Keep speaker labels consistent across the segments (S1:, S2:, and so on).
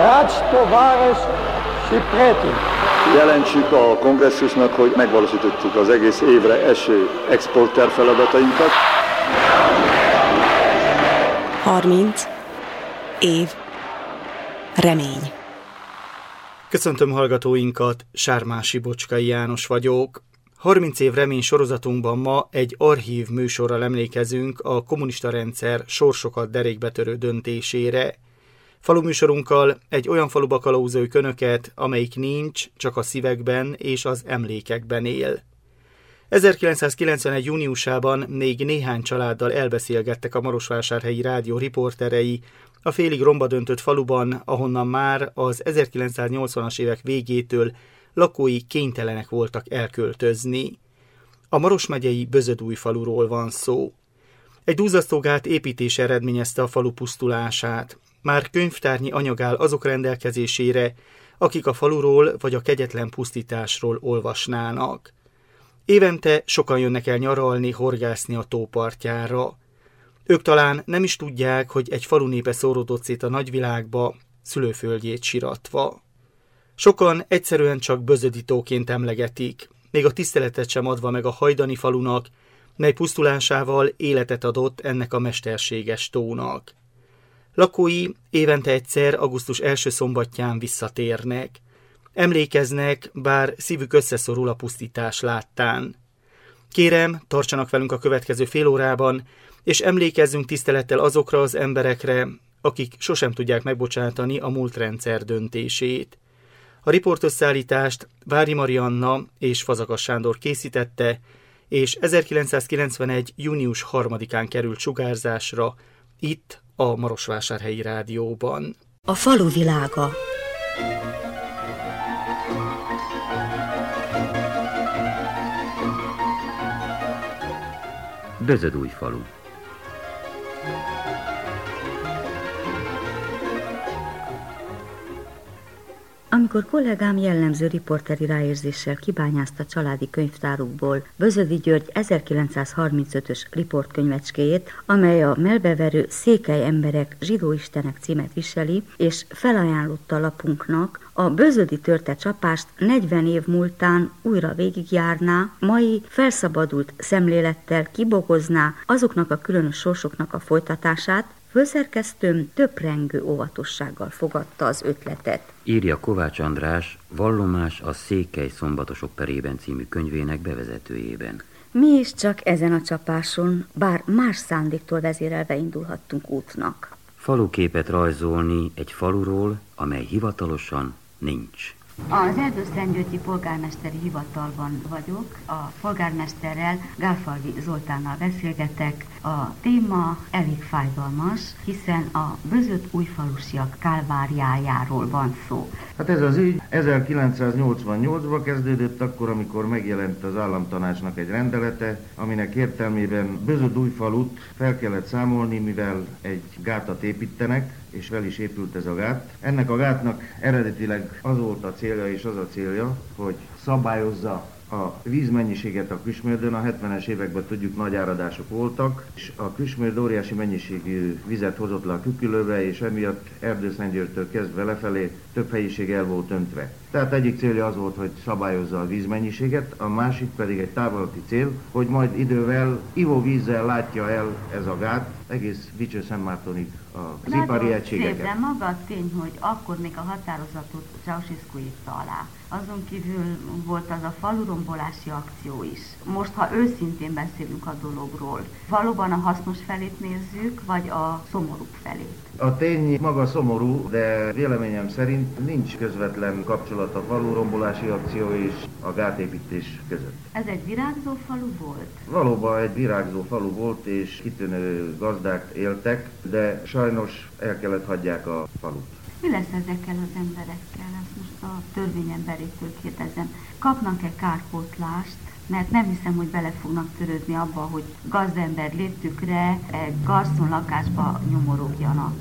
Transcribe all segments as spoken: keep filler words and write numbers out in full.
S1: Dragi tovarăși și prieteni!
S2: Jelentsük a kongresszusnak, hogy megvalósítottuk az egész évre eső exporter feladatainkat.
S3: harminc év remény.
S4: Köszöntöm hallgatóinkat, Sármási Bocskai János vagyok. harminc év remény sorozatunkban ma egy archív műsorral emlékezünk a kommunista rendszer sorsokat derékbetörő döntésére. Faluműsorunkkal egy olyan faluba kalauzoljuk önöket, amelyik nincs, csak a szívekben és az emlékekben él. ezerkilencszázkilencvenegy. júniusában még néhány családdal elbeszélgettek a Marosvásárhelyi Rádió riporterei a félig romba döntött faluban, ahonnan már az ezerkilencszáznyolcvanas évek végétől lakói kénytelenek voltak elköltözni. A Maros megyei Bözödújfaluról van szó. Egy duzzasztógát építés eredményezte a falu pusztulását. Már könyvtárnyi anyag áll azok rendelkezésére, akik a faluról vagy a kegyetlen pusztításról olvasnának. Évente sokan jönnek el nyaralni, horgászni a tópartjára. Ők talán nem is tudják, hogy egy falu népe szóródott szét a nagyvilágba, szülőföldjét siratva. Sokan egyszerűen csak Bözöditóként emlegetik, még a tiszteletet sem adva meg a hajdani falunak, mely pusztulásával életet adott ennek a mesterséges tónak. Lakói évente egyszer augusztus első szombatján visszatérnek. Emlékeznek, bár szívük összeszorul a pusztítás láttán. Kérem, tartsanak velünk a következő fél órában, és emlékezzünk tisztelettel azokra az emberekre, akik sosem tudják megbocsátani a múlt rendszer döntését. A riportösszállítást Vári Marianna és Fazakas Sándor készítette, és ezerkilencszázkilencvenegy. június harmadikán került sugárzásra, itt a Marosvásárhelyi Rádióban.
S3: A falu világa.
S5: Bözödújfalu.
S6: Amikor kollégám jellemző riporteri ráérzéssel kibányázta családi könyvtárukból Bözödi György ezerkilencszázharmincötös riportkönyvecskéjét, amely a melbeverő Székely emberek zsidó istenek címet viseli, és felajánlotta lapunknak, a bözödi törte csapást negyven év múltán újra végigjárná, mai felszabadult szemlélettel kibogozná azoknak a különös sorsoknak a folytatását, főszerkesztőm töprengő óvatossággal fogadta az ötletet.
S5: Írja Kovács András Vallomás a Székely szombatosok perében című könyvének bevezetőjében.
S6: Mi is csak ezen a csapáson, bár más szándéktól vezérelve indulhattunk útnak.
S5: Faluképet rajzolni egy faluról, amely hivatalosan nincs.
S7: Az Erdőszentgyörgyi polgármesteri hivatalban vagyok, a polgármesterrel, Gálfalvi Zoltánnal beszélgetek. A téma elég fájdalmas, hiszen a Bözöd-újfalusiak kálváriájáról van szó.
S8: Hát ez az ügy ezerkilencszáznyolcvannyolcban kezdődött, akkor, amikor megjelent az államtanácsnak egy rendelete, aminek értelmében Bözöd-újfalut fel kellett számolni, mivel egy gátat építenek, és fel is épült ez a gát. Ennek a gátnak eredetileg az volt a célja, és az a célja, hogy szabályozza a vízmennyiséget a Küsmördön. A hetvenes években tudjuk, nagy áradások voltak, és a Küsmörd óriási mennyiségű vizet hozott le a Kükülőbe, és emiatt Erdőszentgyörgytől kezdve lefelé több helyiség el volt öntve. Tehát egyik célja az volt, hogy szabályozza a vízmennyiséget, a másik pedig egy távolati cél, hogy majd idővel ivóvízzel látja el ez a gát egész Dicső-Szentmártonig az ipari egységeket.
S7: Szép, de maga a tény, hogy akkor még a határozatot Ceausescu írta alá. Azon kívül volt az a falurombolási akció is. Most, ha őszintén beszélünk a dologról, valóban a hasznos felét nézzük, vagy a szomorúbb felét?
S8: A tény maga szomorú, de véleményem szerint nincs közvetlen kapcsolat a falurombolási akció és a gátépítés között.
S7: Ez egy virágzó falu volt?
S8: Valóban egy virágzó falu volt, és kitűnő gazdák éltek, de sajnos el kellett hagyják a falut.
S7: Mi lesz ezekkel az emberekkel? Ezt most a törvényemberétől kérdezem. Kapnak-e kárpótlást? Mert nem hiszem, hogy bele fognak törődni abba, hogy gazdember léptükre egy garszon lakásba nyomorogjanak.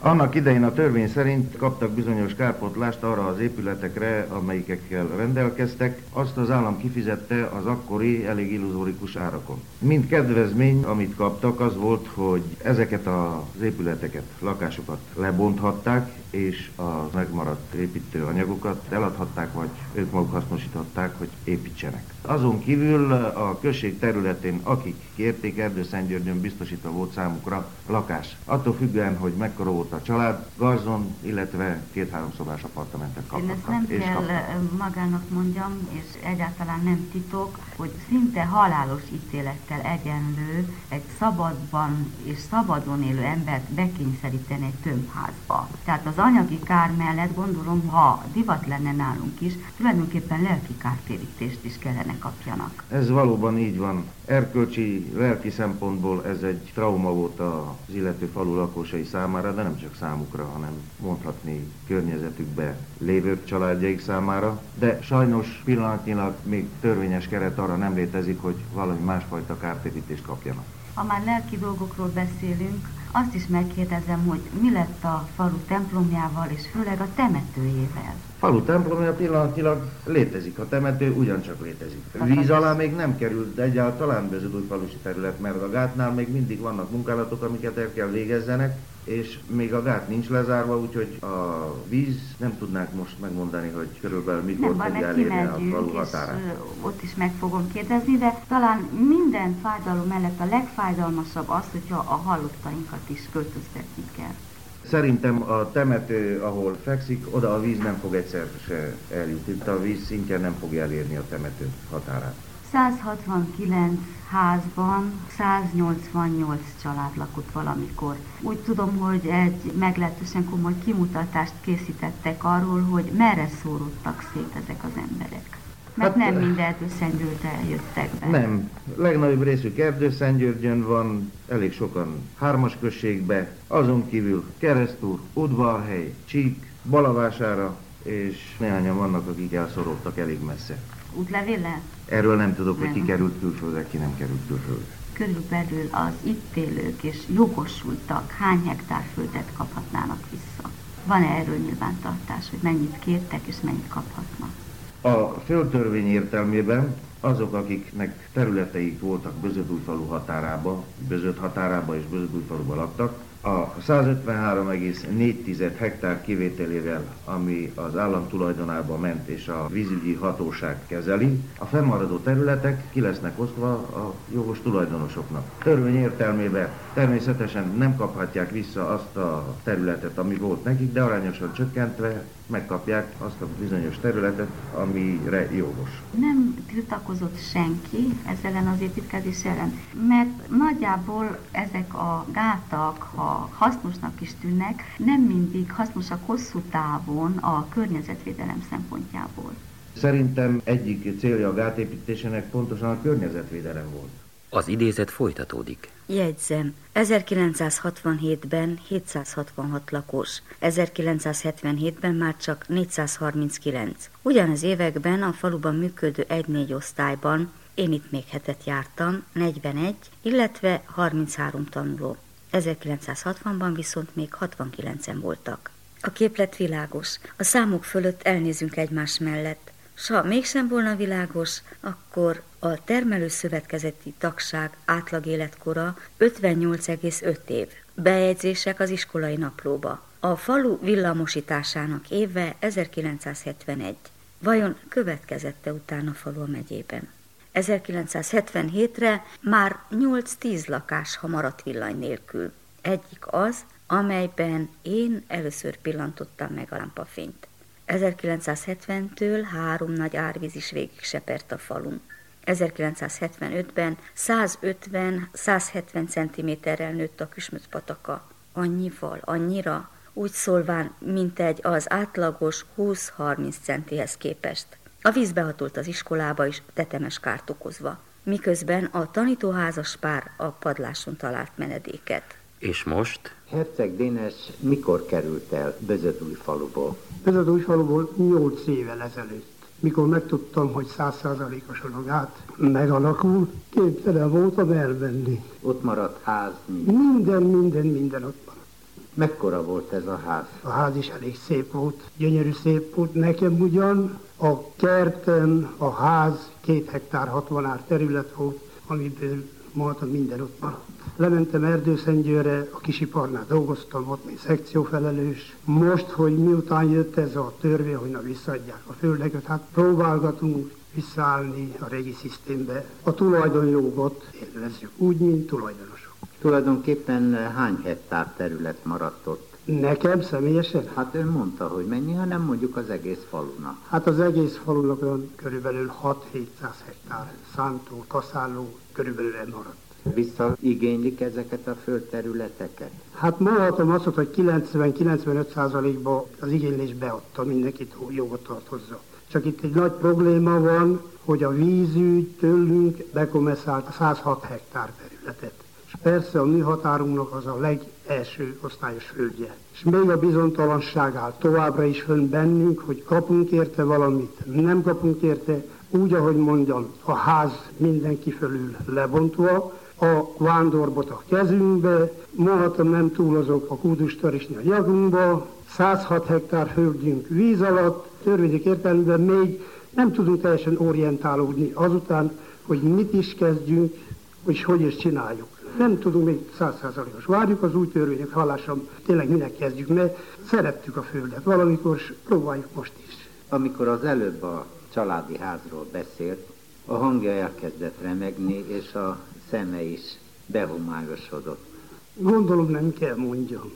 S8: Annak idején a törvény szerint kaptak bizonyos kárpótlást arra az épületekre, amelyikekkel rendelkeztek, azt az állam kifizette az akkori elég illuzórikus árakon. Mind kedvezmény, amit kaptak, az volt, hogy ezeket az épületeket, lakásokat lebonthatták, és a megmaradt építőanyagokat eladhatták, vagy ők maguk hasznosíthatták, hogy építsenek. Azon kívül a község területén, akik kérték, Erdőszentgyörgyön biztosítva volt számukra lakás. Attól függően, hogy mekkora volt a család, garzon, illetve két-három szobás apartamentet kaptak.
S7: Én ezt nem
S8: és
S7: kell
S8: kaptak.
S7: magának mondjam, és egyáltalán nem titok, hogy szinte halálos ítélettel egyenlő egy szabadban és szabadon élő embert bekényszeríteni egy tömbházba. Tehát az anyagi kár mellett gondolom, ha divat lenne nálunk is, tulajdonképpen lelki kártérítést is kellene kapjanak.
S8: Ez valóban így van. Erkölcsi, lelki szempontból ez egy trauma volt az illető falu lakosai számára, de nem csak számukra, hanem mondhatni környezetükbe lévő családjaik számára. De sajnos pillanatnyilag még törvényes keret arra nem létezik, hogy valami másfajta kártérítést kapjanak.
S7: Ha már lelki dolgokról beszélünk, azt is megkérdezem, hogy mi lett a falu templomjával, és főleg a temetőjével.
S8: Falu templomja pillanatnyilag létezik, a temető ugyancsak létezik. Víz alá még nem került egyáltalán Beződújfalusi terület, mert a gátnál még mindig vannak munkálatok, amiket el kell végezzenek, és még a gát nincs lezárva, úgyhogy a víz nem tudnánk most megmondani, hogy körülbelül mikor fog elérni a falu határát.
S7: És ott is meg fogom kérdezni, de talán minden fájdalom mellett a legfájdalmasabb az, hogyha a halottainkat is költöztetni kell.
S8: Szerintem a temető, ahol fekszik, oda a víz nem fog egyszer se eljutni. A víz szintjén nem fogja elérni a temető határát.
S7: száz hatvankilenc házban száznyolcvannyolc család lakott valamikor. Úgy tudom, hogy egy meglehetősen komoly kimutatást készítettek arról, hogy merre szóródtak szét ezek az emberek. Mert hát, nem mind Erdőszentgyörgyre jöttek be.
S8: Nem. Legnagyobb részük Erdőszentgyörgyön van, elég sokan Hármas községbe, azon kívül Keresztúr, Udvarhely, Csík, Balavására, és néhányan vannak, akik elszorodtak elég messze.
S7: Útlevéllel?
S8: Erről nem tudok,
S7: nem.
S8: hogy ki került külföldre, ki nem került külföldre.
S7: Körülbelül az itt élők és jogosultak hány hektár földet kaphatnának vissza? Van-e erről nyilvántartás, hogy mennyit kértek és mennyit kaphatnak?
S8: A földtörvény értelmében azok, akiknek területeik voltak Bözödújfalu határába, Bözöd határába és Bözödújfaluba laktak, a százötvenhárom egész négy hektár kivételével, ami az állam tulajdonába ment és a vízügyi hatóság kezeli, a fennmaradó területek ki lesznek osztva a jogos tulajdonosoknak. Törvény értelmében természetesen nem kaphatják vissza azt a területet, ami volt nekik, de arányosan csökkentve megkapják azt a bizonyos területet, amire jogos.
S7: Nem tiltakozott senki ezzel ellen az építkezés ellen, mert nagyjából ezek a gátak, ha hasznosnak is tűnnek, nem mindig hasznosak hosszú távon a környezetvédelem szempontjából.
S8: Szerintem egyik célja a gátépítésének pontosan a környezetvédelem volt.
S5: Az idézet folytatódik.
S6: Jegyzem, ezerkilencszázhatvanhétben hétszázhatvanhat lakos, ezerkilencszázhetvenhétben már csak négyszázharminckilenc. Ugyanaz években a faluban működő egy-négy osztályban, én itt még hetet jártam, negyvenegy, illetve harminchárom tanuló. ezerkilencszázhatvanban viszont még hatvankilencen voltak. A képlet világos, a számok fölött elnézünk egymás mellett. S ha mégsem volna világos, akkor a termelőszövetkezeti tagság átlag életkora ötvennyolc egész öt év. Bejegyzések az iskolai naplóba. A falu villamosításának éve ezerkilencszázhetvenegy. Vajon következette utána a falu a megyében? ezerkilencszázhetvenhétre már nyolc-tíz lakás maradt villany nélkül. Egyik az, amelyben én először pillantottam meg a lámpafényt. ezerkilencszázhetventől három nagy árvíz is végig sepert a falun. ezerkilencszázhetvenötben százötven-százhetven centiméterrel nőtt a Küsmöc pataka. Annyival, annyira, úgy szólván, mint egy az átlagos húsz-harminc centihez képest. A víz behatolt az iskolába is, tetemes kárt okozva, miközben a tanítóházas pár a padláson talált menedéket.
S5: És most?
S9: Herceg Dénes mikor került el Bözödújfaluból?
S1: Bözödújfaluból nyolc évvel ezelőtt. Mikor megtudtam, hogy száz százalékosan a gát megalakul, képtelen voltam elvenni.
S9: Ott maradt ház?
S1: Minden, minden, minden ott maradt.
S9: Mekkora volt ez a ház?
S1: A ház is elég szép volt, gyönyörű szép volt. Nekem ugyan a kerten a ház két hektár hatvan ár terület volt, amiből majdnem minden ott maradt. Lementem Erdőszentgyőrre, a kisiparnál dolgoztam, ott még szekciófelelős. Most, hogy miután jött ez a törvény, hogy na visszaadják a földeket, hát próbálgatunk visszaállni a régi szisztémbe. A tulajdonjogot élvezzük úgy, mint tulajdonosok.
S9: Tulajdonképpen hány hektár terület maradt ott?
S1: Nekem személyesen?
S9: Hát ön mondta, hogy mennyi, hanem mondjuk az egész falunak.
S1: Hát az egész falunak olyan körülbelül hat-hétszáz hektár szántó, kaszáló körülbelül maradt.
S9: Visszaigénylik ezeket a földterületeket?
S1: Hát mondhatom azt, hogy kilencven-kilencvenöt százalékban az igénylés beadta, mindenkit jogot tart hozzá. Csak itt egy nagy probléma van, hogy a vízügy tőlünk bekomesszált a száz hat hektár területet. És persze a mi határunknak az a legelső osztályos földje. És még a bizonytalanság áll továbbra is fönn bennünk, hogy kapunk érte valamit, nem kapunk érte, úgy, ahogy mondjam, a ház mindenki fölül lebontva, a vándorbot a kezünkbe, mondhatom nem túlozok a kúdustarisni a nyakunkba, száz hat hektár földünk víz alatt, törvények értelemben még nem tudunk teljesen orientálódni azután, hogy mit is kezdjünk, és hogy is csináljuk. Nem tudunk még száz százalékos. Várjuk az új törvények hallásra, tényleg minek kezdjük, mert szerettük a földet, valamikor próbáljuk most is.
S9: Amikor az előbb a családi házról beszélt, a hangja elkezdett remegni, és a szeme is behomályosodott.
S1: Gondolom nem kell mondjam.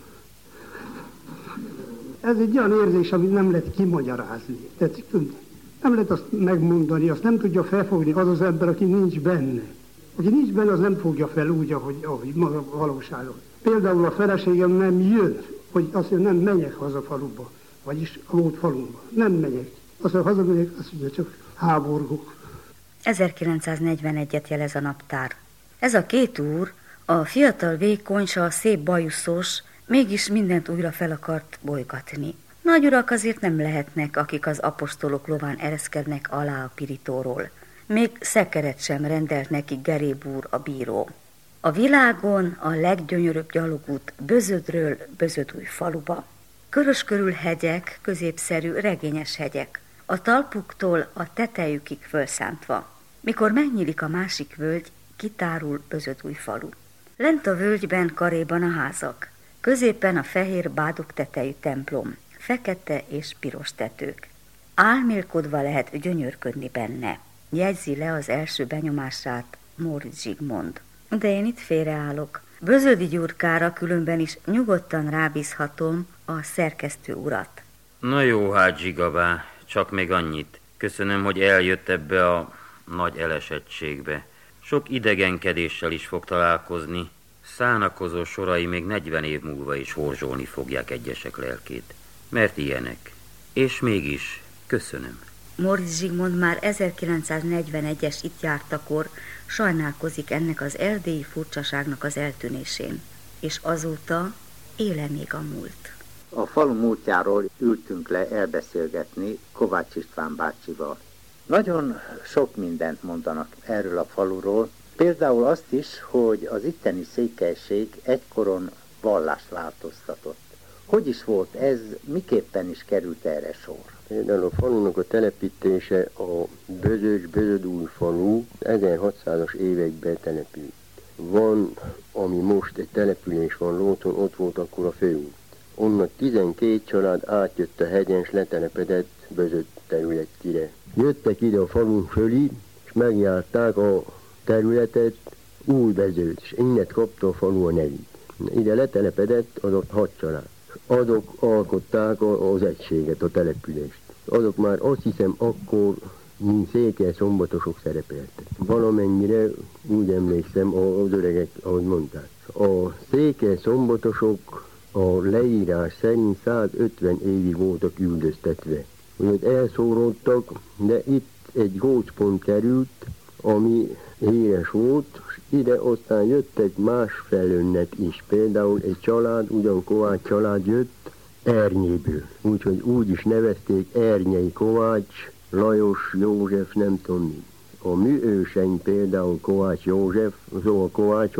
S1: Ez egy olyan érzés, amit nem lehet kimagyarázni. Tehát, nem lehet azt megmondani, azt nem tudja felfogni az az ember, aki nincs benne. Aki nincs benne, az nem fogja fel úgy, ahogy, ahogy maga valóságon. Például a feleségem nem jön, hogy azt mondja, nem menjek haza faluba, vagyis a volt faluba. Nem megyek. Azt mondja, hazamegyek, azt mondja, csak háborgok.
S6: ezerkilencszáznegyvenegyet jelez a naptár. Ez a két úr, a fiatal vékony, s a szép bajuszos, mégis mindent újra fel akart bolygatni. Nagy urak azért nem lehetnek, akik az apostolok lován ereszkednek alá a pirítóról. Még szekeret sem rendelt neki Geréb úr a bíró. A világon a leggyönyörűbb gyalogút Bözödről Bözödújfaluba. Körös körül hegyek, középszerű, regényes hegyek, a talpuktól a tetejükig fölszántva. Mikor megnyílik a másik völgy, kitárul Bözödújfalu. Lent a völgyben karéban a házak, középen a fehér bádok tetejű templom, fekete és piros tetők. Álmélkodva lehet gyönyörködni benne, jegyzi le az első benyomását Móricz Zsigmond. De én itt félreállok. Bözödi Gyurkára különben is nyugodtan rábízhatom a szerkesztő urat.
S5: Na jó, hát Zsigabá, csak még annyit. Köszönöm, hogy eljött ebbe a nagy elesettségbe. Sok idegenkedéssel is fog találkozni. Szánakozó sorai még negyven év múlva is horzsolni fogják egyesek lelkét. Mert ilyenek. És mégis köszönöm.
S6: Móricz Zsigmond már ezerkilencszáznegyvenegyes itt jártakor sajnálkozik ennek az erdélyi furcsaságnak az eltűnésén. És azóta éle még a múlt.
S9: A falu múltjáról ültünk le elbeszélgetni Kovács István bácsival. Nagyon sok mindent mondanak erről a faluról, például azt is, hogy az itteni székelység egykor vallást változtatott. Hogy is volt ez, miképpen is került erre sor?
S10: Például a falunak a telepítése a Bözös Bözödúj falu ezerhatszázas években települt. Van, ami most egy település van Lóton, ott volt akkor a főút. Onnan tizenkét család átjött a hegyen, s letelepedett Bözöd területére. Jöttek ide a falun fölé, és megjárták a területet Újbezőt, és innen kapta a falu a nevét. Ide letelepedett az ott hat család. Azok alkották az egységet, a települést. Azok már azt hiszem akkor, mint székelyszombatosok szerepeltek. Valamennyire úgy emlékszem az öregek, ahogy mondták. A székelyszombatosok a leírás szerint százötven évig voltak üldöztetve. Úgyhogy elszóródtak, de itt egy gócpont került, ami híres volt, és ide aztán jöttek más felönnet is. Például egy család, ugyan Kovács család jött Ernyéből. Úgyhogy úgy is nevezték Ernyei Kovács, Lajos József, nem tudom mi. A műőseink például Kovács József, azok a Kovácsok,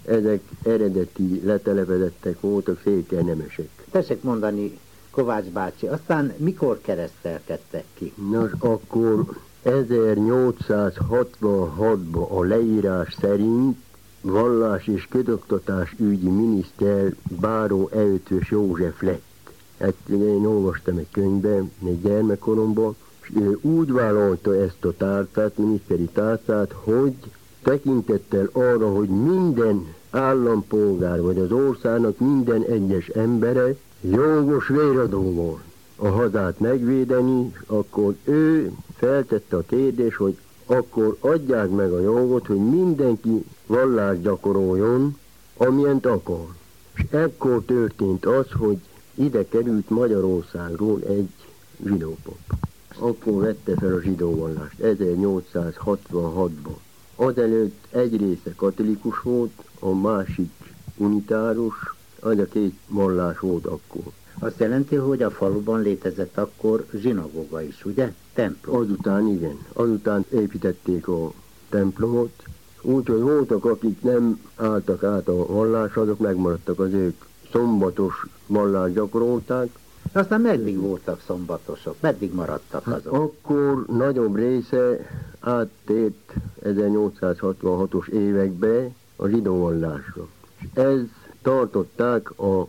S10: ezek eredeti letelepezettek voltak, székelynemesek.
S9: Tessék mondani, Kovács bácsi, aztán mikor keresztelkedtek ki?
S10: Nos, akkor ezernyolcszázhatvanhatban a leírás szerint vallás és közoktatás ügyi miniszter Báró Eötvös József lett. Hát én olvastam egy könyvben, még gyermekkoromban, és ő úgy vállalta ezt a tárcát, miniszteri tárcát, hogy tekintettel arra, hogy minden állampolgár, vagy az országnak minden egyes embere jogos véradóval a hazát megvédeni, akkor ő feltette a kérdést, hogy akkor adják meg a jogot, hogy mindenki vallást gyakoroljon, amilyent akar. És ekkor történt az, hogy ide került Magyarországról egy zsidópap. Akkor vette fel a zsidó vallást, ezernyolcszázhatvanhatban. Azelőtt egy része katolikus volt, a másik unitárus, az a két vallás volt akkor.
S9: Azt jelenti, hogy a faluban létezett akkor zsinagóga is, ugye? Templom.
S10: Azután igen, azután építették a templomot, úgyhogy voltak, akik nem álltak át a vallásra, azok megmaradtak, az ők szombatos vallást gyakorolták.
S9: Aztán meddig voltak szombatosok? Meddig maradtak azok?
S10: Akkor nagyobb része áttért ezernyolcszázhatvanhatos évekbe a zsidó vallásra. És ez tartották a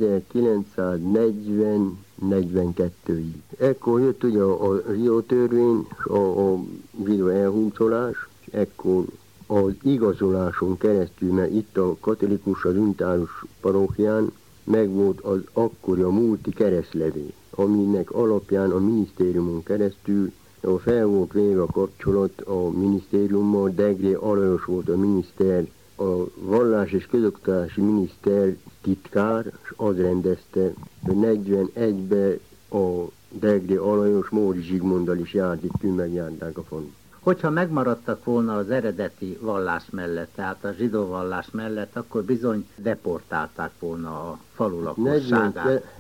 S10: ezerkilencszáznegyven negyvenkettőig. Ekkor jött ugye a, a zsidó törvény, a, a zsidó elhuncolás, és ekkor az igazoláson keresztül, mert itt a katolikus, az unitárus parókián megvolt az akkori a múlti keresztlevél, aminek alapján a minisztériumon keresztül fel volt véve a kapcsolat a minisztériummal, Degré Alajos volt a miniszter, a vallás és közoktatási miniszter titkár, és az rendezte, hogy negyvenegyben a Degré Alajos Móri Zsigmonddal is járt, itt megjárták a falut.
S9: Hogyha megmaradtak volna az eredeti vallás mellett, tehát a zsidó vallás mellett, akkor bizony deportálták volna a falu lakosságát.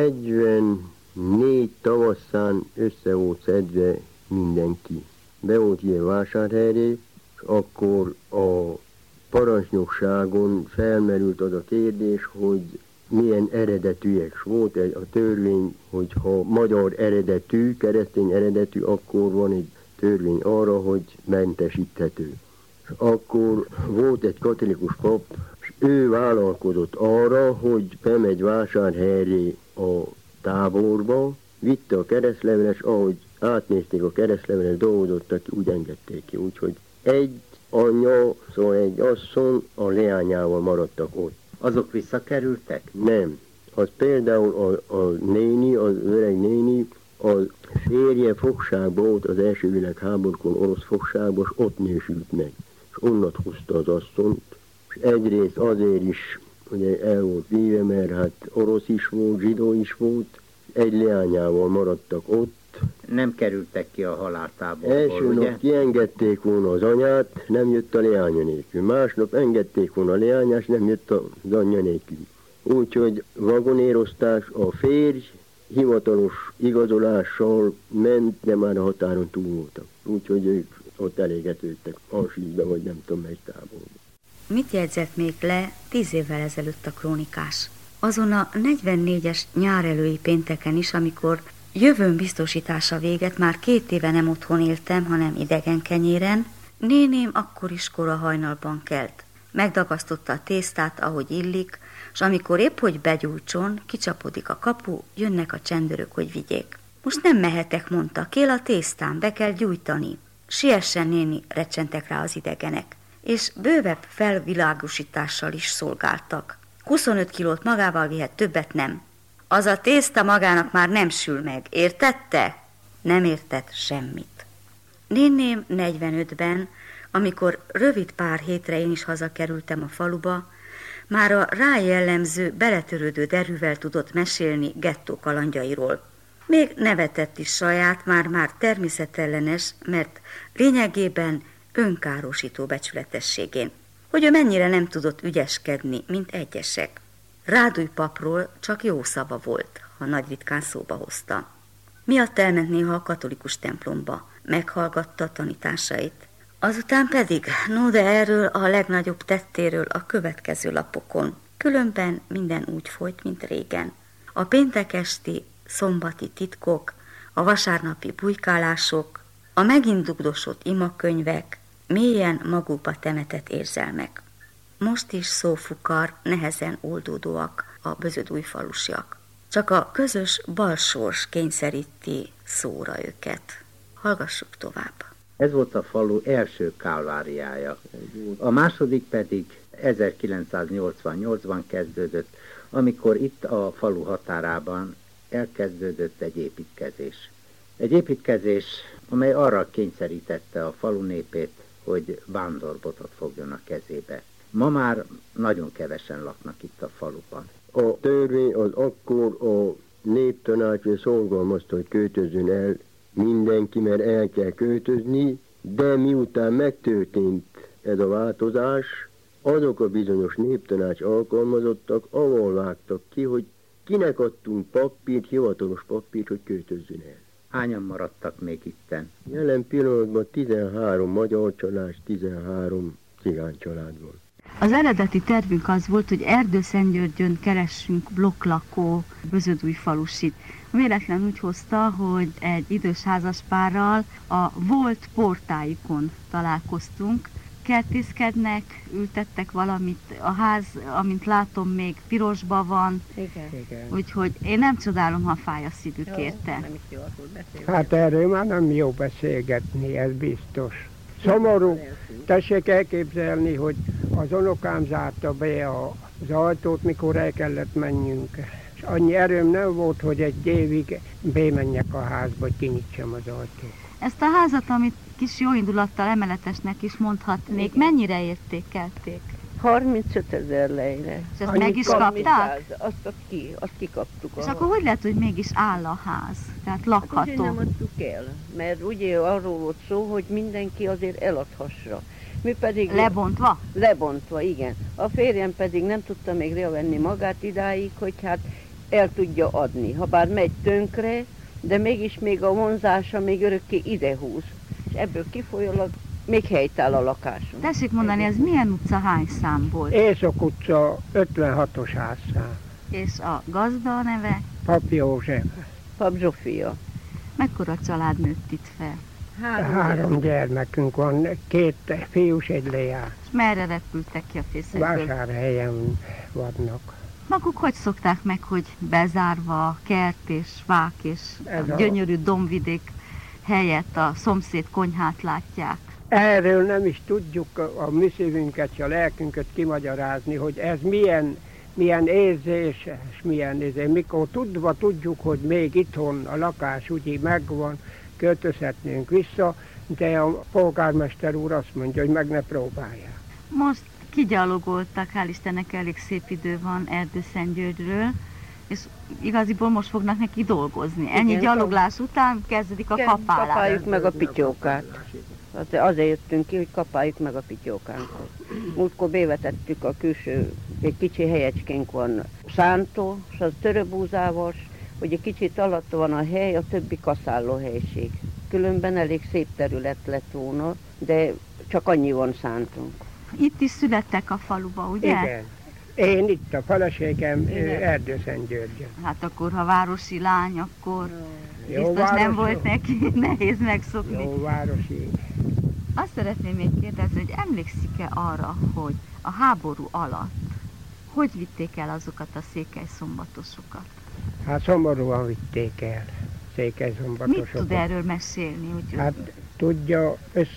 S10: negyvennégy tavasszán össze volt szedve mindenki. Be volt ilyen vásárhelyre, és akkor a parancsnokságon felmerült az a kérdés, hogy milyen eredetűek. Volt egy a törvény, hogy ha magyar eredetű, keresztény eredetű, akkor van egy törvény arra, hogy mentesíthető. És akkor volt egy katolikus pap, és ő vállalkozott arra, hogy bemegy vásárhelyre a táborba, vitte a keresztleveles, ahogy átnézték a keresztleveles, dolgozottak ki, úgy engedték ki. Úgyhogy egy anya, szóval egy asszony a leányával maradtak ott.
S9: Azok visszakerültek?
S10: Nem. Az például a, a néni, az öreg néni, a férje fogságban volt az első világháborúkon, orosz fogságban, és ott nősült meg. És onnat hozta az asszonyt, és egyrészt azért is, hogy el volt víve, mert hát orosz is volt, zsidó is volt, egy leányával maradtak ott.
S9: Nem kerültek ki a haláltáborból,
S10: első
S9: ugye?
S10: nap kiengedték volna az anyát, nem jött a leánya nélkül. Másnap engedték volna a leányát, nem jött az anyja nélkül. Úgyhogy vagonéroztás, a férj hivatalos igazolással ment, de már a határon túl voltak. Úgyhogy ők ott elégetődtek, Auschwitzbe, vagy nem tudom melyik táborban.
S6: Mit jegyzett még le tíz évvel ezelőtt a krónikás? Azon a negyvennégyes nyár elői pénteken is, amikor jövőn biztosítása véget, már két éve nem otthon éltem, hanem idegen kenyéren, néném akkor is kora hajnalban kelt. Megdagasztotta a tésztát, ahogy illik, s amikor épp hogy begyújtson, kicsapodik a kapu, jönnek a csendőrök, hogy vigyék. Most nem mehetek, mondta, kél a tésztán, be kell gyújtani. Siessen, néni, recsentek rá az idegenek, és bővebb felvilágosítással is szolgáltak. huszonöt kilót magával vihet, többet nem. Az a tészta magának már nem sül meg, értette? Nem értett semmit. Néném negyvenötben, amikor rövid pár hétre én is hazakerültem a faluba, már a rá jellemző, beletörődő derűvel tudott mesélni gettó kalandjairól. Még nevetett is saját, már-már természetellenes, mert lényegében önkárosító becsületességén, hogy ő mennyire nem tudott ügyeskedni, mint egyesek. Rádúj papról csak jó szava volt, ha nagy ritkán szóba hozta. Miatt elment néha a katolikus templomba, meghallgatta a tanításait. Azután pedig, no de erről a legnagyobb tettéről a következő lapokon. Különben minden úgy folyt, mint régen. A péntekesti, szombati titkok, a vasárnapi bujkálások, a megint dugdosott imakönyvek, mélyen magukba temetett érzelmek. Most is szófukar, nehezen oldódóak a bözödújfalusiak. Csak a közös balsors kényszeríti szóra őket. Hallgassuk tovább.
S9: Ez volt a falu első kálváriája. A második pedig ezerkilencszáznyolcvannyolcban kezdődött, amikor itt a falu határában elkezdődött egy építkezés. Egy építkezés, amely arra kényszerítette a falu népét, hogy vándorbotot fogjon a kezébe. Ma már nagyon kevesen laknak itt a faluban.
S10: A törvény az akkor a néptanácsra szorgalmazta, hogy költözzön el mindenki, mert el kell költözni, de miután megtörtént ez a változás, azok a bizonyos néptanács alkalmazottak avval vágtak ki, hogy kinek adtunk papírt, hivatalos papírt, hogy költözzön el.
S9: Hányan maradtak még itten?
S10: Jelen pillanatban tizenhárom magyar család, tizenhárom cigány család van.
S7: Az eredeti tervünk az volt, hogy Erdőszentgyörgyön keressünk blokklakó bözödújfalusit. Véletlen úgy hozta, hogy egy idős házaspárral a volt portáikon találkoztunk. Kertészkednek, ültettek valamit, a ház, amint látom, még pirosba van.
S11: Igen. Igen.
S7: Úgyhogy én nem csodálom, ha fáj a szívük érte.
S11: Nem is jó akkor beszélgetni.
S1: Hát erről már nem jó beszélgetni, ez biztos. Szomorú. Tessék elképzelni, hogy az unokám zárta be az ajtót, mikor el kellett menjünk. És annyi erőm nem volt, hogy egy évig bemenjek a házba, hogy kinyitsam az ajtót.
S7: Ezt a házat, amit kis jóindulattal emeletesnek is mondhatnék, mennyire értékelték?
S11: harmincöt ezer lejre.
S7: És ezt meg is kapták?
S11: Azt, azt ki, azt kikaptuk.
S7: És akkor hogy lehet, hogy mégis áll a ház? Tehát lakható?
S11: Hát nem adtuk el, mert ugye arról volt szó, hogy mindenki azért eladhassa. Mi pedig...
S7: Lebontva?
S11: Lebontva, igen. A férjem pedig nem tudta még reavenni magát idáig, hogy hát el tudja adni. Habár megy tönkre, de mégis még a vonzása még örökké idehúz. És ebből kifolyólag még helytáll a lakáson.
S7: Tessék mondani, ez milyen utca, hány szám volt?
S1: Észak utca, ötvenhatos házszám.
S7: És a gazda neve?
S1: Pap József.
S11: Pap Zsófia.
S7: Mekkora család nőtt itt fel?
S1: Három, Három gyermekünk van, két fiús, egy leány.
S7: És merre repültek ki a fészekből?
S1: Vásárhelyen vannak.
S7: Maguk hogy szokták meg, hogy bezárva kert és fák és
S1: Ez
S7: a gyönyörű dombvidék helyett a szomszéd konyhát látják?
S1: Erről nem is tudjuk a mi szívünket, a lelkünket kimagyarázni, hogy ez milyen, milyen érzés, és milyen érzés. Mikor tudva tudjuk, hogy még itthon a lakás úgy megvan, költözhetnénk vissza, de a polgármester úr azt mondja, hogy meg ne próbálják.
S7: Most kigyalogoltak, hál' Istennek elég szép idő van Erdőszentgyörgyről, és igaziból most fognak neki dolgozni. Ennyi igen, gyaloglás után kezdődik a kapálás.
S11: Kapáljuk meg a pityókát. Azért jöttünk ki, hogy kapáljuk meg a pityókánkat. Múltkor bevetettük a külső, egy kicsi helyecskénk van szántó, és az töröbúzával, hogy egy kicsit alatt van a hely, a többi kaszáló helység. Különben elég szép terület lett volna, de csak annyi van szántunk.
S7: Itt is születtek a faluba, ugye?
S1: Igen. Én itt, a feleségem Erdőszentgyörgyön.
S7: Hát akkor, ha városi lány, akkor
S1: jó,
S7: biztos
S1: városi,
S7: nem volt neki nehéz megszokni.
S1: Jó, városi.
S7: Azt szeretném még kérdezni, hogy emlékszik-e arra, hogy a háború alatt hogy vitték el azokat a székelyszombatoszokat?
S1: Hát szomorúan vitték el székelyszombatosok.
S7: Mit tud erről mesélni? Úgy
S1: hát tudja,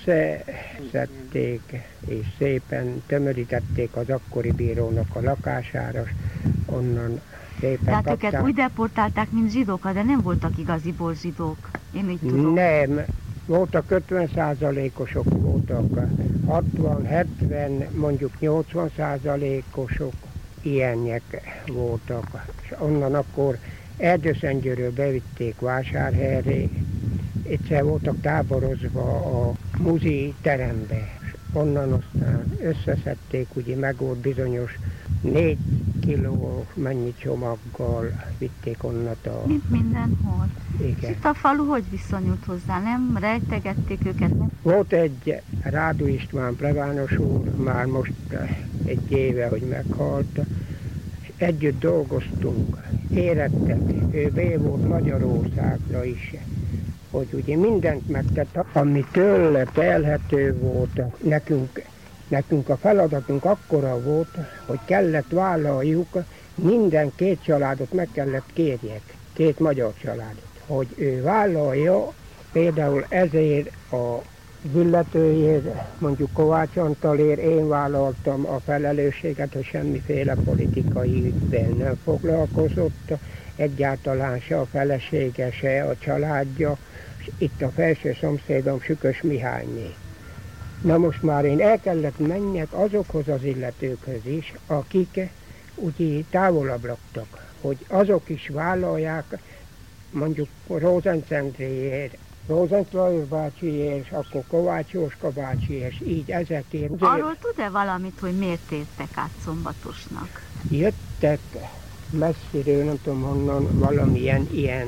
S1: összeszedték és szépen tömörítették az akkori bírónak a lakására, onnan szépen
S7: Tehát
S1: kapták.
S7: őket úgy deportálták, mint zsidókat, de nem voltak igaziból zsidók. Én úgy tudom.
S1: Nem, voltak ötven százalékosok voltak, hatvan, hetven, mondjuk nyolcvan százalékosok ilyenek voltak. És onnan akkor Erdőszentgyörgyről bevitték Vásárhelyre, egyszer voltak táborozva a muzi terembe. És onnan aztán összeszedték, ugye meg volt bizonyos négy
S12: kiló mennyi csomaggal vitték onnat a...
S7: Mint mindenhol.
S12: Igen.
S7: Itt a falu hogy viszonyult hozzá? Nem rejtegették őket? Nem?
S12: Volt egy Rádu István plebános úr, már most egy éve, hogy meghalt, és együtt dolgoztunk, érettek, ő bé volt Magyarországra is, hogy ugye mindent megtett, ami tőle telhető volt, nekünk, nekünk a feladatunk akkora volt, hogy kellett vállaljuk, minden két családot meg kellett kérjek, két magyar családot, hogy ő vállalja, például ezért a illetőjét, mondjuk Kovács Antalért én vállaltam a felelősséget, hogy semmiféle politikai ügyben nem foglalkozott, egyáltalán se a felesége, se a családja, és itt a felső szomszédom Sükös Mihályné. Na most már én el kellett menjek azokhoz az illetőkhöz is, akik úgy távolabb laktak, hogy azok is vállalják, mondjuk Rózencendréért, Rózenc Lajos bácsiért, és akkor Kovács Jóska bácsiért, és így ezekért.
S7: Arról tud-e valamit, hogy miért tértek át Szombatosnak?
S12: Jöttek messziről, nem tudom honnan, valamilyen ilyen,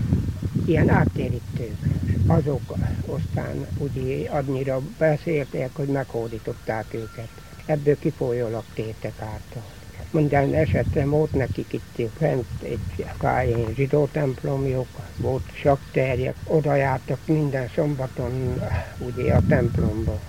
S12: ilyen áttérítők. Azok aztán ugye annyira beszélték, hogy meghódították őket. Ebből kifolyólag tértek át. Minden esetre volt nekik itt fent egy kájén zsidó templomjuk, volt sakterjek, oda jártak minden szombaton ugye a templomba.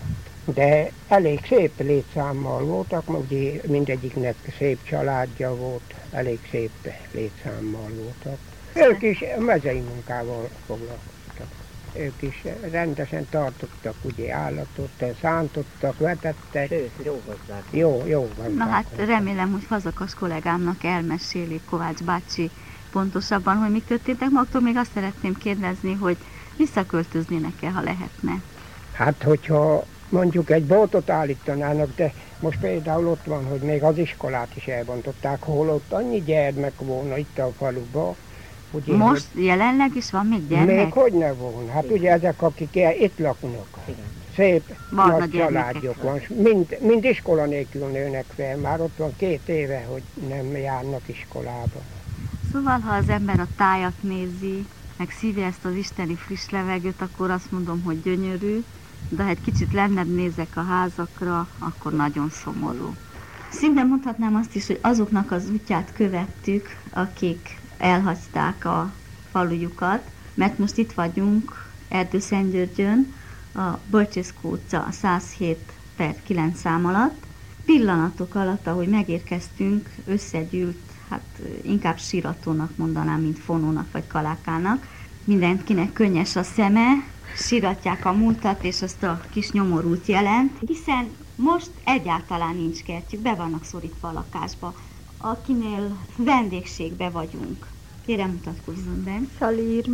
S12: De elég szép létszámmal voltak, ugye mindegyiknek szép családja volt, elég szép létszámmal voltak. Ők is mezei munkával foglalkoztak. Ők is rendesen tartottak ugye állatot, szántottak, vetettek.
S11: Sőt, jó gazdák.
S12: Jó, jó gazdák.
S7: Na hát remélem, hogy Fazakas kollégámnak elmeséli Kovács bácsi pontosabban, hogy mi történtek. Magtól még azt szeretném kérdezni, hogy visszaköltöznének-e, ha lehetne?
S12: Hát, hogyha mondjuk egy boltot állítanának, de most például ott van, hogy még az iskolát is elbontották, hol ott annyi gyermek volna itt a faluban. Ugye,
S7: most hogy jelenleg is van még gyermek?
S12: Még hogy ne volna. Hát ugye ezek, akik itt laknak. Igen. Szép
S7: Barna
S12: nagy családjuk van. Mind, mind iskola nélkül nőnek fel. Már ott van két éve, hogy nem járnak iskolába.
S7: Szóval, ha az ember a tájat nézi, meg szívja ezt az isteni friss levegőt, akkor azt mondom, hogy gyönyörű, de ha egy kicsit lennebb nézek a házakra, akkor nagyon szomorú. Szinte mondhatnám azt is, hogy azoknak az útját követtük, akik elhagyták a falujukat, mert most itt vagyunk Erdőszentgyörgyön, a Bölcsészkó utca száz hét per kilenc szám alatt. Pillanatok alatt, ahogy megérkeztünk, összegyűlt, hát inkább síratónak mondanám, mint fonónak vagy kalákának. Mindenkinek könnyes a szeme, síratják a múltat és azt a kis nyomorult jelent, hiszen most egyáltalán nincs kertjük, be vannak szorítva a lakásba, akinél vendégségbe vagyunk. Kérem, mutatkozzon be.
S13: Szalírm.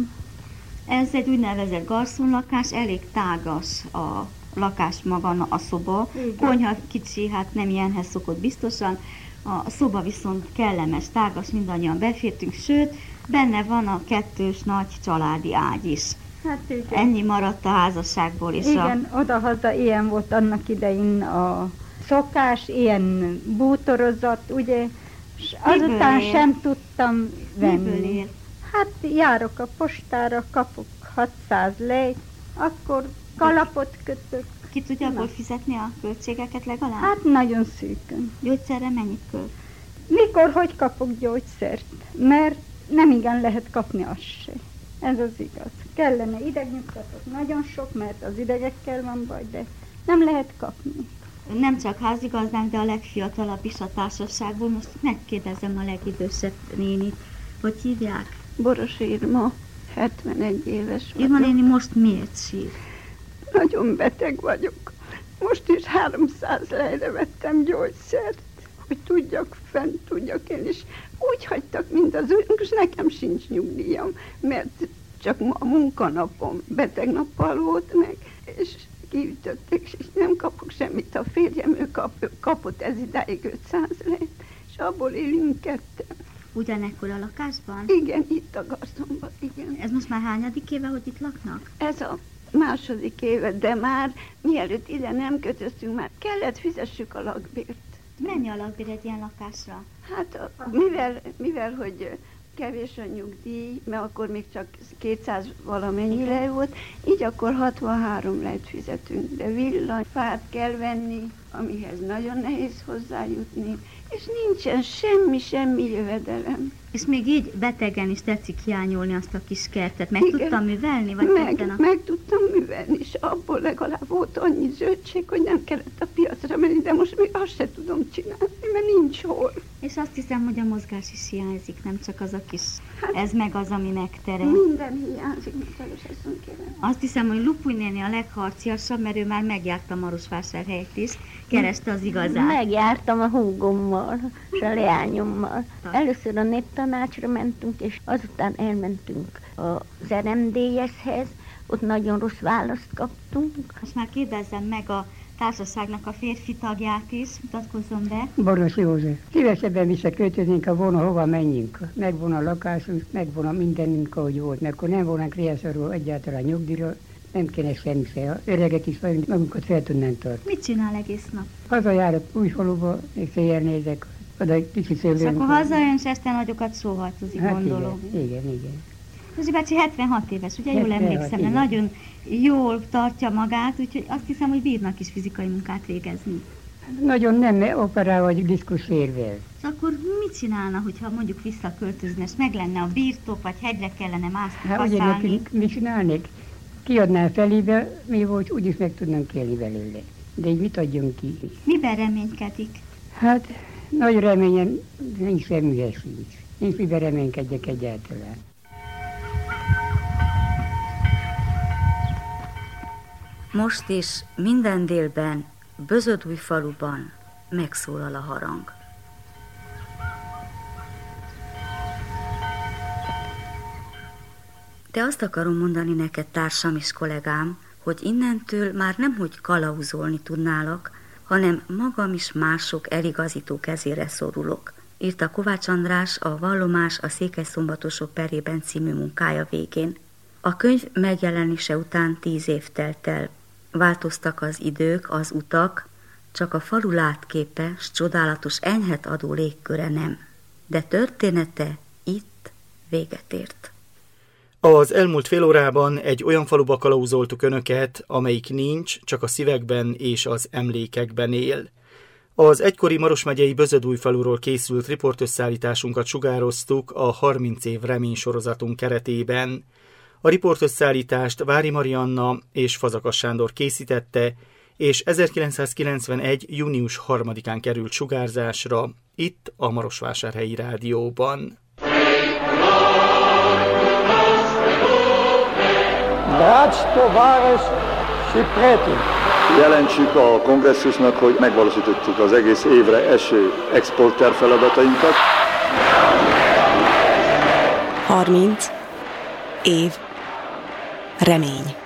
S7: Ez egy úgynevezett garszonlakás, elég tágas a lakás maga, a szoba. Igen. Konyha kicsi, hát nem ilyenhez szokott biztosan. A szoba viszont kellemes, tágas, mindannyian befértünk, sőt, benne van a kettős nagy családi ágy is.
S13: Hát igen.
S7: Ennyi maradt a házasságból is.
S13: Igen, a... oda-haza ilyen volt annak idején a szokás, ilyen bútorozat, ugye, és azután él? sem tudtam venni.
S7: Miből él?
S13: Hát járok a postára, kapok hatszáz lejt, akkor kalapot kötök.
S7: Ki tudja abból fizetni a költségeket legalább?
S13: Hát nagyon szűkön.
S7: Gyógyszerre mennyit költ?
S13: Mikor, hogy kapok gyógyszert? Mert nem igen lehet kapni azt se. Ez az igaz. Kellene idegnyugtatót nagyon sok, mert az idegekkel van baj, de nem lehet kapni.
S7: Nem csak házigazdánk, de a legfiatalabb is a társaságból. Most megkérdezem a legidősebb nénit, hogy hívják?
S14: Boros Irma, hetvenegy éves vagyok.
S7: Irma néni most miért sír?
S14: Nagyon beteg vagyok. Most is háromszáz lejre vettem gyógyszert, hogy tudjak, fent tudjak én is. Úgy hagytak, mint az úr, és nekem sincs nyugdíjam, mert csak a munkanapom betegnappal volt meg, és kiütöttek, és nem kapok semmit. A férjem, ő kap, kapott ez idáig ötszáz lejt, és abból élünk ketten.
S7: Ugyanekkor a lakásban?
S14: Igen, itt a Garzonban, igen.
S7: Ez most már hányadik éve, hogy itt laknak?
S14: Ez a második éve, de már mielőtt ide nem kötöztünk, már kellett fizessük a lakbért.
S7: Mennyi alapbér egy ilyen lakásra?
S14: Hát mivel, mivel hogy kevés a nyugdíj, mert akkor még csak kétszáz valamennyi lej volt, így akkor hatvanhárom lejt fizetünk, de villanyfát kell venni, amihez nagyon nehéz hozzájutni, és nincsen semmi, semmi jövedelem.
S6: És még így betegen is tetszik hiányolni azt a kis kertet. Meg
S14: Igen.
S6: tudtam művelni? Vagy
S14: meg,
S6: a...
S14: meg tudtam művelni, és abból legalább volt annyi zöldség, hogy nem kellett a piacra menni, de most még azt se tudom csinálni, mert nincs hol.
S6: És azt hiszem, hogy a mozgás is hiányzik, nem csak az a kis, hát, ez meg az, ami megterem.
S14: Minden hiányzik, mint kérem.
S6: Azt hiszem, hogy Lupuj néni a legharciasabb, mert ő már megjárta Marosvásárhelyet is, kereste az igazát.
S15: Megjártam a húgommal, és a leányommal. Először a néptanácsra mentünk, és azután elmentünk az er em dé es-hez, ott nagyon rossz választ kaptunk.
S6: Most már kérdezzem meg a társaságnak a férfi tagját is, mutatkozzon be.
S12: Boros József. Szívesebben visszaköltöznénk, ha volna hova menjünk. Megvolna a lakásunk, megvolna mindenünk, ahogy volt, mert akkor nem volnánk Riászarról egyáltalán nyugdíjról, nem kéne semmi se. Öregek is vagyunk, magunkat fel tudnánk tartani.
S6: Mit csinál egész nap?
S12: Hazajárok Újfaluba, és széjjel nézek, oda egy kicsit szélőn.
S6: És akkor hazajön, és este nagyokat szóhaltozik,
S12: hát
S6: gondolom.
S12: Igen, igen, igen.
S6: Zsuzsi bácsi hetvenhat éves, ugye? Jól emlékszem, de nagyon jól tartja magát, úgyhogy azt hiszem, hogy bírnak is fizikai munkát végezni.
S12: Nagyon nem operál vagy diszkuszérvel.
S6: És akkor mit csinálna, hogyha mondjuk visszaköltözne, és meg lenne a birtok, vagy hegyre kellene mászni,
S12: hát ugye nekünk mit csinálnék? Kiadnál felébe, mi volt, úgyis meg tudnánk élni belőle. De így mit adjunk ki?
S6: Miben reménykedik?
S12: Hát nagy reményen nincs semmihez sincs. Nincs miben reménykedjek egyáltalán.
S6: Most is minden délben, Bözödújfaluban megszólal a harang. De azt akarom mondani neked, társam és kollégám, hogy innentől már nem hogy kalauzolni tudnálak, hanem magam is mások eligazító kezére szorulok, írta Kovács András a Vallomás a székelyszombatosok perében című munkája végén. A könyv megjelenése után tíz év telt el. Változtak az idők, az utak, csak a falu látképe s csodálatos enyhet adó légköre nem. De története itt véget ért.
S4: Az elmúlt fél órában egy olyan faluba kalauzoltuk önöket, amelyik nincs, csak a szívekben és az emlékekben él. Az egykori Maros megyei Bözödújfaluról készült riportösszállításunkat sugároztuk a harminc év remény sorozatunk keretében. A riportösszállítást Vári Marianna és Fazakas Sándor készítette, és ezerkilencszázkilencvenegy. június harmadikán került sugárzásra, itt a Marosvásárhelyi Rádióban.
S2: Jelentsük a kongresszusnak, hogy megvalósítottuk az egész évre eső exporter feladatainkat.
S3: harminc év remény.